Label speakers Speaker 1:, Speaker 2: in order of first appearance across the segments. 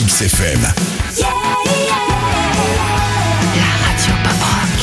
Speaker 1: BX FM.
Speaker 2: Yeah, yeah. La radio pop rock.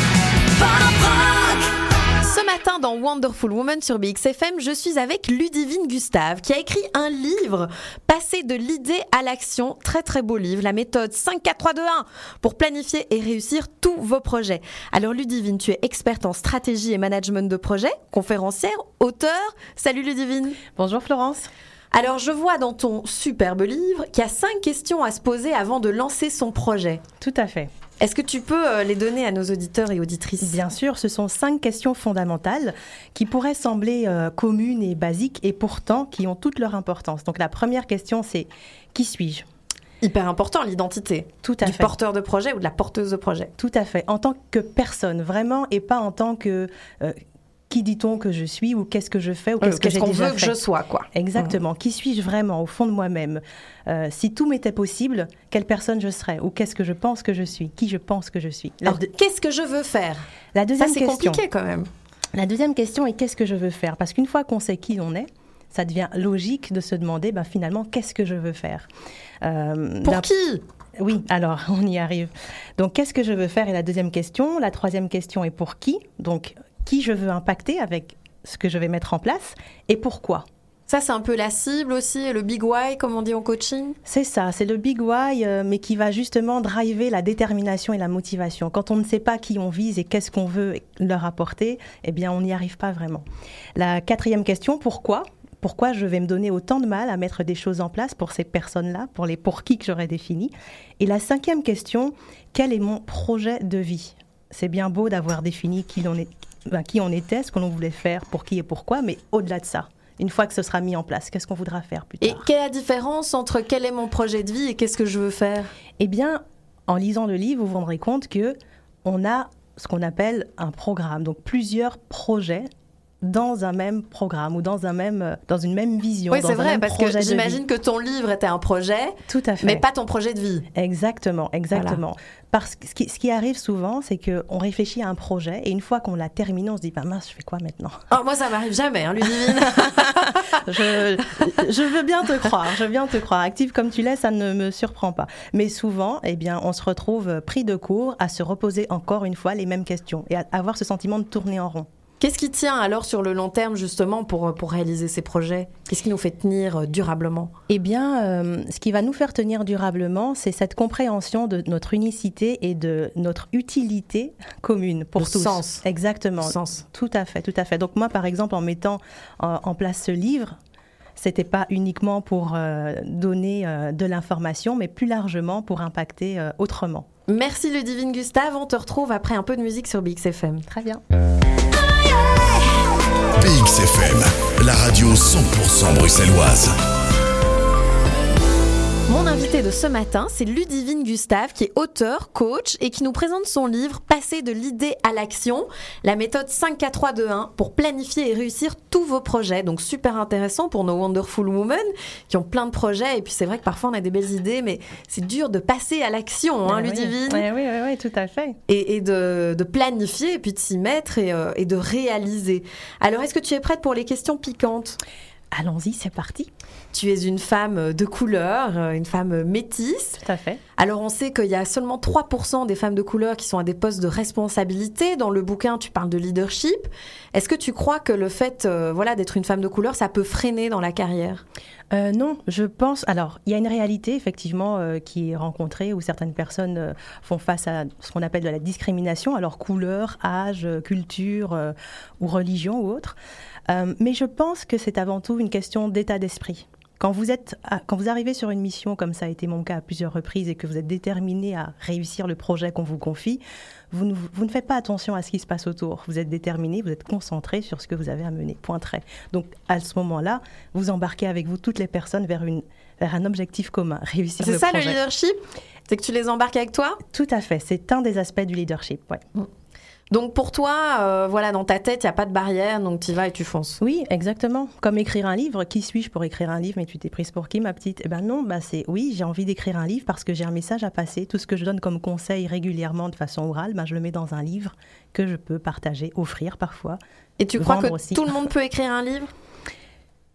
Speaker 2: Pop rock.
Speaker 3: Ce matin dans Wonderful Woman sur BX FM, je suis avec Ludivine Gustave qui a écrit un livre, Passer de l'idée à l'action, très très beau livre, la méthode 5, 4, 3, 2, 1 pour planifier et réussir tous vos projets. Alors Ludivine, tu es experte en stratégie et management de projet, conférencière, auteure. Salut Ludivine.
Speaker 4: Bonjour Florence.
Speaker 3: Alors je vois dans ton superbe livre qu'il y a 5 questions à se poser avant de lancer son projet.
Speaker 4: Tout à fait.
Speaker 3: Est-ce que tu peux les donner à nos auditeurs et auditrices ?
Speaker 4: Bien sûr, ce sont 5 questions fondamentales qui pourraient sembler communes et basiques et pourtant qui ont toute leur importance. Donc la première question, c'est qui suis-je ?
Speaker 3: Hyper important, l'identité.
Speaker 4: Tout à
Speaker 3: du
Speaker 4: fait.
Speaker 3: porteur de projet ou de la porteuse de projet.
Speaker 4: Tout à fait. En tant que personne, vraiment, et pas en tant que... qui dit-on que je suis ou qu'est-ce que je fais ou qu'est-ce que j'ai
Speaker 3: qu'on
Speaker 4: déjà
Speaker 3: veut
Speaker 4: fait.
Speaker 3: Que je sois, quoi.
Speaker 4: Exactement. Qui suis-je vraiment au fond de moi-même ? Si tout m'était possible, quelle personne je serais ? Ou qu'est-ce que je pense que je suis ? Qui je pense que je suis ?
Speaker 3: Alors, qu'est-ce que je veux faire ?
Speaker 4: La deuxième
Speaker 3: Ça, c'est
Speaker 4: question.
Speaker 3: compliqué quand même.
Speaker 4: La deuxième question est qu'est-ce que je veux faire ? Parce qu'une fois qu'on sait qui on est, ça devient logique de se demander finalement qu'est-ce que je veux faire ?
Speaker 3: Pour qui ?
Speaker 4: Oui, alors on y arrive. Donc qu'est-ce que je veux faire est la deuxième question. La troisième question est pour qui ? Donc qui je veux impacter avec ce que je vais mettre en place et pourquoi ?
Speaker 3: Ça, c'est un peu la cible aussi, le big why, comme on dit en coaching.
Speaker 4: C'est ça, c'est le big why, mais qui va justement driver la détermination et la motivation. Quand on ne sait pas qui on vise et qu'est-ce qu'on veut leur apporter, eh bien, on n'y arrive pas vraiment. La quatrième question, pourquoi ? Pourquoi je vais me donner autant de mal à mettre des choses en place pour ces personnes-là, pour qui que j'aurais défini ? Et la cinquième question, quel est mon projet de vie ? C'est bien beau d'avoir défini qui on était, ce qu'on voulait faire, pour qui et pourquoi, mais au-delà de ça, une fois que ce sera mis en place, qu'est-ce qu'on voudra faire plus tard ?
Speaker 3: Et quelle est la différence entre quel est mon projet de vie et qu'est-ce que je veux faire ?
Speaker 4: Eh bien, en lisant le livre, vous vous rendrez compte qu'on a ce qu'on appelle un programme, donc plusieurs projets dans un même programme ou dans une même vision.
Speaker 3: Oui, c'est vrai, parce que
Speaker 4: j'imagine
Speaker 3: j'imagine que ton livre était un projet,
Speaker 4: tout à fait,
Speaker 3: mais pas ton projet de vie.
Speaker 4: Exactement. Voilà. Parce que ce qui arrive souvent, c'est qu'on réfléchit à un projet et une fois qu'on l'a terminé, on se dit mince, je fais quoi maintenant ?
Speaker 3: Oh, moi, ça m'arrive jamais, Ludivine.
Speaker 4: je veux bien te croire. Active comme tu l'es, ça ne me surprend pas. Mais souvent, eh bien, on se retrouve pris de court à se reposer encore une fois les mêmes questions et à avoir ce sentiment de tourner en rond.
Speaker 3: Qu'est-ce qui tient alors sur le long terme justement pour réaliser ces projets ? Qu'est-ce qui nous fait tenir durablement ?
Speaker 4: Eh bien, ce qui va nous faire tenir durablement, c'est cette compréhension de notre unicité et de notre utilité commune pour tous.
Speaker 3: Sens.
Speaker 4: Exactement.
Speaker 3: Sens.
Speaker 4: Tout à fait. Donc moi, par exemple, en mettant en place ce livre, c'était pas uniquement pour donner de l'information, mais plus largement pour impacter autrement.
Speaker 3: Merci Ludivine Gustave, on te retrouve après un peu de musique sur BX FM.
Speaker 4: Très bien.
Speaker 1: BX FM, la radio 100% bruxelloise.
Speaker 3: Mon invité de ce matin, c'est Ludivine Gustave, qui est auteure, coach et qui nous présente son livre « Passer de l'idée à l'action », la méthode 5, 4, 3, 2, 1 pour planifier et réussir tous vos projets. Donc super intéressant pour nos Wonderful Women qui ont plein de projets. Et puis c'est vrai que parfois on a des belles idées, mais c'est dur de passer à l'action, Ludivine.
Speaker 4: Oui, tout à fait.
Speaker 3: Et de planifier et puis de s'y mettre et de réaliser. Alors est-ce que tu es prête pour les questions piquantes ?
Speaker 4: Allons-y, c'est parti.
Speaker 3: Tu es une femme de couleur, une femme métisse.
Speaker 4: Tout à fait.
Speaker 3: Alors on sait qu'il y a seulement 3% des femmes de couleur qui sont à des postes de responsabilité. Dans le bouquin, tu parles de leadership. Est-ce que tu crois que le fait d'être une femme de couleur, ça peut freiner dans la carrière ?
Speaker 4: Non, je pense... Alors, il y a une réalité, effectivement, qui est rencontrée où certaines personnes font face à ce qu'on appelle de la discrimination, alors couleur, âge, culture ou religion ou autre. Mais je pense que c'est avant tout une question d'état d'esprit. Quand vous arrivez sur une mission, comme ça a été mon cas à plusieurs reprises, et que vous êtes déterminé à réussir le projet qu'on vous confie, vous ne faites pas attention à ce qui se passe autour. Vous êtes déterminé, vous êtes concentré sur ce que vous avez à mener, point trait. Donc, à ce moment-là, vous embarquez avec vous toutes les personnes vers un objectif commun, réussir le projet.
Speaker 3: C'est ça le leadership ? C'est que tu les embarques avec toi ?
Speaker 4: Tout à fait, c'est un des aspects du leadership, ouais.
Speaker 3: Donc pour toi, dans ta tête, il n'y a pas de barrière, donc tu y vas et tu fonces.
Speaker 4: Oui, exactement. Comme écrire un livre. Qui suis-je pour écrire un livre ? Mais tu t'es prise pour qui, ma petite ? Eh bien non, oui, j'ai envie d'écrire un livre parce que j'ai un message à passer. Tout ce que je donne comme conseil régulièrement de façon orale, je le mets dans un livre que je peux partager, offrir parfois.
Speaker 3: Et tu crois que
Speaker 4: aussi.
Speaker 3: tout le monde peut écrire un livre ?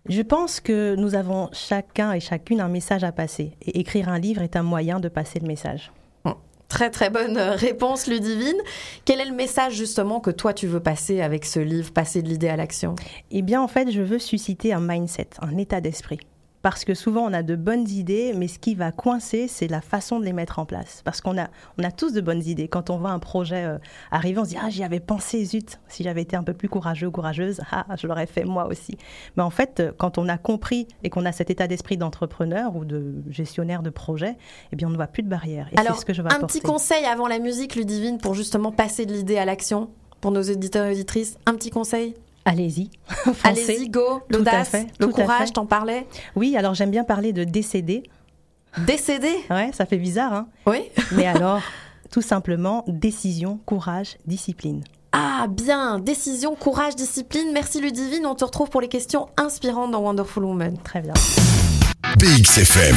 Speaker 4: Je pense que nous avons chacun et chacune un message à passer. Et écrire un livre est un moyen de passer le message.
Speaker 3: Très très bonne réponse, Ludivine. Quel est le message justement que toi tu veux passer avec ce livre, passer de l'idée à l'action?
Speaker 4: Eh bien, en fait, je veux susciter un mindset, un état d'esprit. Parce que souvent, on a de bonnes idées, mais ce qui va coincer, c'est la façon de les mettre en place. Parce qu'on a tous de bonnes idées. Quand on voit un projet arriver, on se dit « Ah, j'y avais pensé, zut, si j'avais été un peu plus courageux ou courageuse, je l'aurais fait moi aussi. » Mais en fait, quand on a compris et qu'on a cet état d'esprit d'entrepreneur ou de gestionnaire de projet, eh bien, on ne voit plus de barrières. Et
Speaker 3: alors,
Speaker 4: c'est ce que je vais
Speaker 3: un
Speaker 4: apporter.
Speaker 3: petit conseil avant la musique, Ludivine, pour justement passer de l'idée à l'action, pour nos auditeurs et auditrices, un petit conseil?
Speaker 4: Allez-y, foncez.
Speaker 3: Allez-y, go, l'audace, le courage, t'en parlais?
Speaker 4: Oui, alors j'aime bien parler de décéder.
Speaker 3: Décéder?
Speaker 4: Ouais, ça fait bizarre, hein?
Speaker 3: Oui.
Speaker 4: Mais alors, tout simplement, décision, courage, discipline.
Speaker 3: Ah, bien, décision, courage, discipline. Merci Ludivine, on te retrouve pour les questions inspirantes dans Wonderful Woman.
Speaker 4: Très bien.
Speaker 1: BXFM.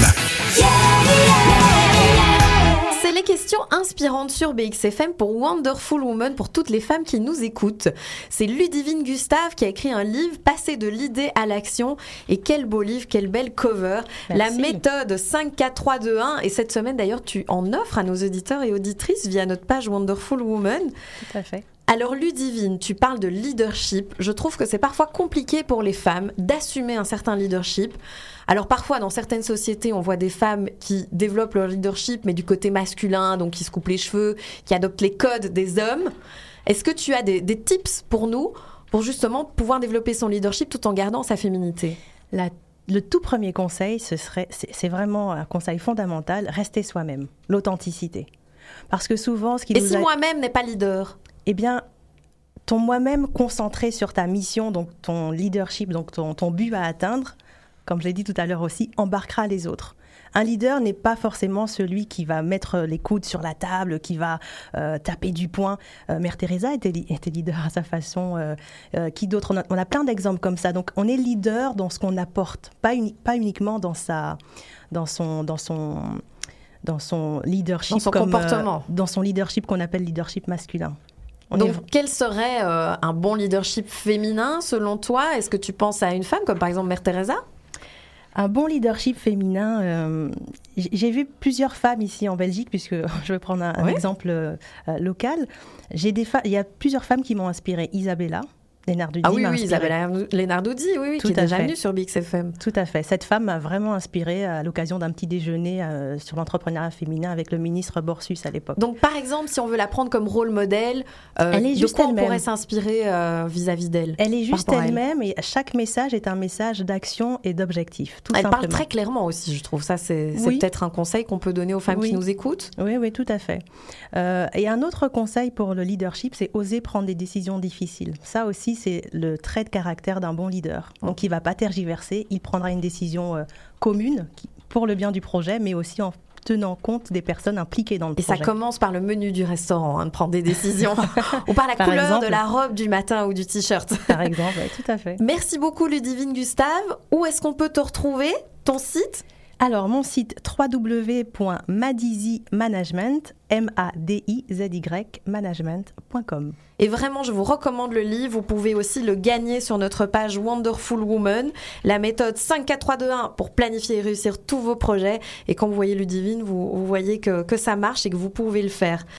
Speaker 3: C'est les questions inspirantes sur BXFM pour Wonderful Woman, pour toutes les femmes qui nous écoutent. C'est Ludivine Gustave qui a écrit un livre, Passer de l'idée à l'action. Et quel beau livre, quelle belle cover.
Speaker 4: Merci.
Speaker 3: La méthode 5, 4, 3, 2, 1. Et cette semaine d'ailleurs, tu en offres à nos auditeurs et auditrices via notre page Wonderful Woman.
Speaker 4: Tout à fait.
Speaker 3: Alors Ludivine, tu parles de leadership. Je trouve que c'est parfois compliqué pour les femmes d'assumer un certain leadership. Alors parfois, dans certaines sociétés, on voit des femmes qui développent leur leadership, mais du côté masculin, donc qui se coupent les cheveux, qui adoptent les codes des hommes. Est-ce que tu as des tips pour nous, pour justement pouvoir développer son leadership tout en gardant sa féminité?
Speaker 4: Le tout premier conseil, c'est vraiment un conseil fondamental, rester soi-même, l'authenticité. Parce que souvent, ce qui
Speaker 3: Et si moi-même n'est pas leader?
Speaker 4: Eh bien, ton moi-même concentré sur ta mission, donc ton leadership, donc ton but à atteindre, comme je l'ai dit tout à l'heure aussi, embarquera les autres. Un leader n'est pas forcément celui qui va mettre les coudes sur la table, qui va taper du poing. Mère Teresa était leader à sa façon. Qui d'autre? On a plein d'exemples comme ça. Donc, on est leader dans ce qu'on apporte, pas uniquement dans son leadership,
Speaker 3: dans son comportement,
Speaker 4: dans son leadership qu'on appelle leadership masculin.
Speaker 3: Donc, quel serait un bon leadership féminin selon toi? Est-ce que tu penses à une femme comme par exemple Mère Teresa?
Speaker 4: Un bon leadership féminin, j'ai vu plusieurs femmes ici en Belgique, puisque je vais prendre un exemple local. Il y a plusieurs femmes qui m'ont inspirée. Isabella Lenarduzzi.
Speaker 3: Ah oui, Isabella Lenarduzzi, qui est déjà venue sur BXFM.
Speaker 4: Tout à fait. Cette femme m'a vraiment inspirée à l'occasion d'un petit déjeuner sur l'entrepreneuriat féminin avec le ministre Borsus à l'époque.
Speaker 3: Donc, par exemple, si on veut la prendre comme rôle modèle, de quoi on pourrait s'inspirer vis-à-vis d'elle?
Speaker 4: Elle est juste elle-même et chaque message est un message d'action et d'objectif.
Speaker 3: Elle parle très clairement aussi, je trouve. Ça, c'est peut-être un conseil qu'on peut donner aux femmes qui nous écoutent.
Speaker 4: Oui, tout à fait. Et un autre conseil pour le leadership, c'est oser prendre des décisions difficiles. Ça aussi, c'est le trait de caractère d'un bon leader. Donc, il ne va pas tergiverser, il prendra une décision commune pour le bien du projet, mais aussi en tenant compte des personnes impliquées dans le projet.
Speaker 3: Et ça commence par le menu du restaurant, de prendre des décisions, ou par la couleur de la robe du matin ou du t-shirt.
Speaker 4: Par exemple, oui, tout à fait.
Speaker 3: Merci beaucoup Ludivine Gustave. Où est-ce qu'on peut te retrouver? Ton site?
Speaker 4: Alors, mon site www.madizymanagement, management.com.
Speaker 3: Et vraiment, je vous recommande le livre. Vous pouvez aussi le gagner sur notre page Wonderful Woman. La méthode 5, 4, 3, 2, 1 pour planifier et réussir tous vos projets. Et quand vous voyez Ludivine, vous voyez que ça marche et que vous pouvez le faire.